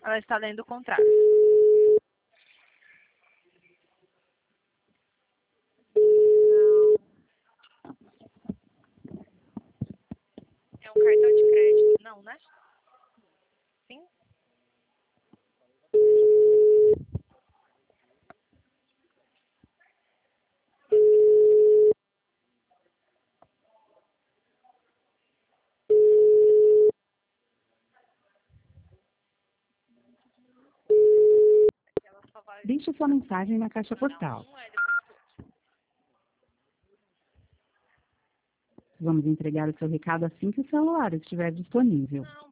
Ela está lendo o contrato. É um cartão de crédito, não, né? Sim? Ela só vai... Deixe sua mensagem na caixa postal. Vamos entregar o seu recado assim que o celular estiver disponível. Não,